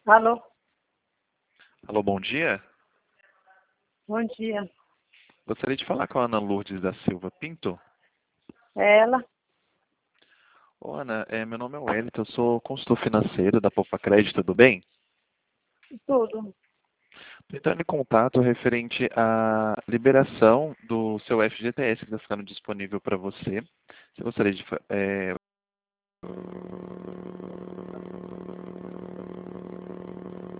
Alô, Alô, bom dia. bom dia. Gostaria de falar com a Ana Lourdes da Silva Pinto. É ela? Ô, Ana, meu nome é Wellington, eu sou consultor financeiro da Poupa Crédito, tudo bem? Tudo. Tô entrando em contato referente à liberação do seu FGTS que está ficando disponível para você. Você gostaria de